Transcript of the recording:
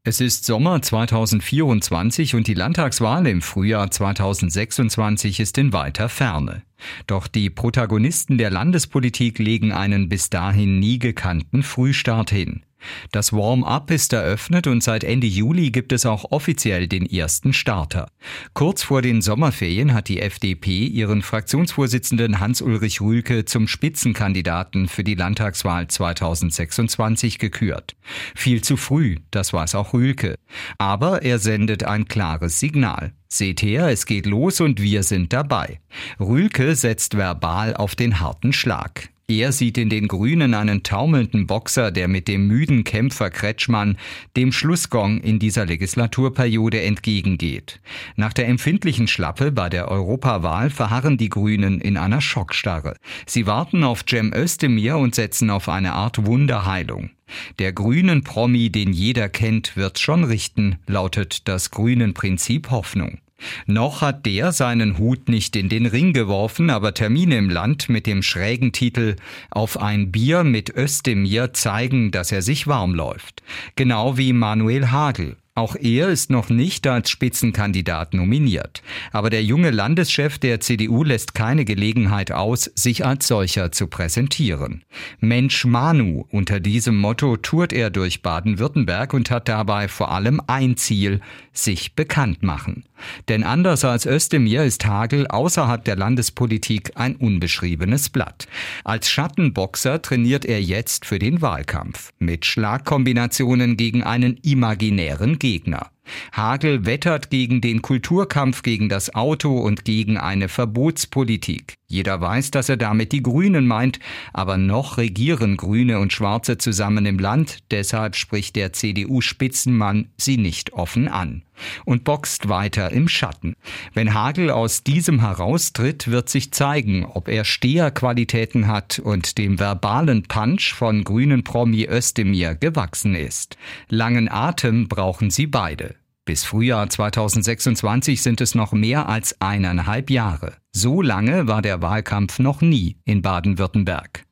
Es ist Sommer 2024 und die Landtagswahl im Frühjahr 2026 ist in weiter Ferne. Doch die Protagonisten der Landespolitik legen einen bis dahin nie gekannten Frühstart hin. Das Warm-up ist eröffnet und seit Ende Juli gibt es auch offiziell den ersten Starter. Kurz vor den Sommerferien hat die FDP ihren Fraktionsvorsitzenden Hans-Ulrich Rühlke zum Spitzenkandidaten für die Landtagswahl 2026 gekürt. Viel zu früh, das weiß auch Rühlke. Aber er sendet ein klares Signal. Seht her, es geht los und wir sind dabei. Rühlke setzt verbal auf den harten Schlag. Er sieht in den Grünen einen taumelnden Boxer, der mit dem müden Kämpfer Kretschmann dem Schlussgong in dieser Legislaturperiode entgegengeht. Nach der empfindlichen Schlappe bei der Europawahl verharren die Grünen in einer Schockstarre. Sie warten auf Cem Özdemir und setzen auf eine Art Wunderheilung. Der grünen Promi, den jeder kennt, wird's schon richten, lautet das Grünen-Prinzip Hoffnung. Noch hat der seinen Hut nicht in den Ring geworfen, aber Termine im Land mit dem schrägen Titel »Auf ein Bier mit Özdemir« zeigen, dass er sich warm läuft. Genau wie Manuel Hagel. Auch er ist noch nicht als Spitzenkandidat nominiert. Aber der junge Landeschef der CDU lässt keine Gelegenheit aus, sich als solcher zu präsentieren. Mensch Manu, unter diesem Motto tourt er durch Baden-Württemberg und hat dabei vor allem ein Ziel: sich bekannt machen. Denn anders als Özdemir ist Hagel außerhalb der Landespolitik ein unbeschriebenes Blatt. Als Schattenboxer trainiert er jetzt für den Wahlkampf. Mit Schlagkombinationen gegen einen imaginären Gegner. Hagel wettert gegen den Kulturkampf gegen das Auto und gegen eine Verbotspolitik. Jeder weiß, dass er damit die Grünen meint, aber noch regieren Grüne und Schwarze zusammen im Land, deshalb spricht der CDU-Spitzenmann sie nicht offen an und boxt weiter im Schatten. Wenn Hagel aus diesem heraustritt, wird sich zeigen, ob er Steherqualitäten hat und dem verbalen Punch von grünen Promi Özdemir gewachsen ist. Langen Atem brauchen sie beide. Bis Frühjahr 2026 sind es noch mehr als 1,5 Jahre. So lange war der Wahlkampf noch nie in Baden-Württemberg.